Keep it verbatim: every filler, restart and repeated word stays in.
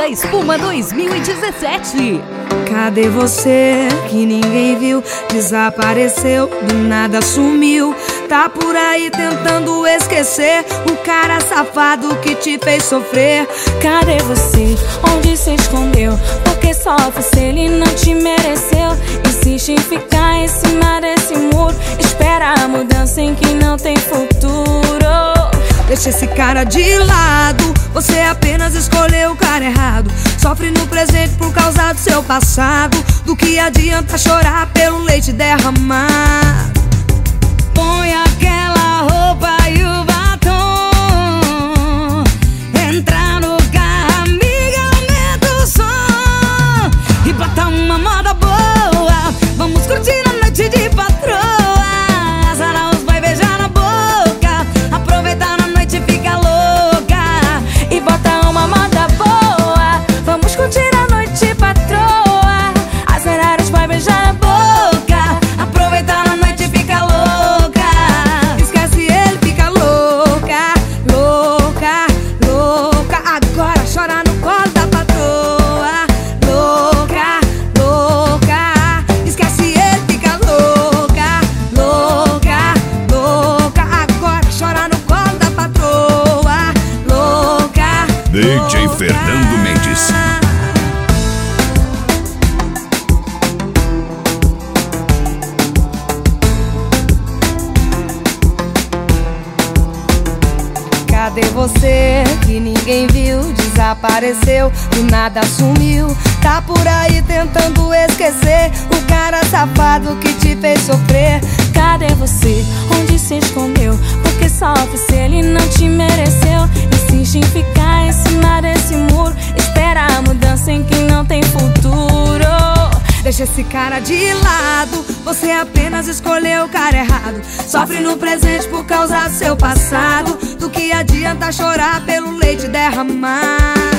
da Espuma dois mil e dezessete. Cadê você que ninguém viu? Desapareceu, do nada sumiu. Tá por aí tentando esquecer o cara safado que te fez sofrer. Cadê você? Onde se escondeu? Porque sofre se ele não te mereceu. Insiste em ficar em cima desse muro. Espera a mudança em que não tem futuro. Deixa esse cara de lado, você apenas escolheu o cara errado. Sofre no presente por causa do seu passado. Do que adianta chorar pelo leite derramado? Põe aquela roupa e o batom, entra no carro, amiga, aumenta o som e bota uma moda boa. Vamos curtir a noite de patroa. As Araús vai beijar na boca, aproveitar na noite, fica louca e bota uma moda boa. Vamos curtir a noite, patroa. As Araús vai beijar na boca, aproveitar na noite, fica louca. Esquece ele, fica louca, louca, louca. Agora chora no colo da patroa. Louca, louca. Esquece ele, fica louca, louca, louca. Agora chora no colo da patroa. Louca, D J Fernando Mendes. Cadê você que ninguém viu? Desapareceu, do nada sumiu. Tá por aí tentando esquecer o cara safado que te fez sofrer. Cadê você? Onde se escondeu? Porque sofre se ele não te mereceu. Insiste em ficar em cima desse muro. Espera a mudança em que não tem futuro. Deixa esse cara de lado, você apenas escolheu o cara errado. Sofre no presente por causa do seu passado. Do que adianta chorar pelo leite derramado?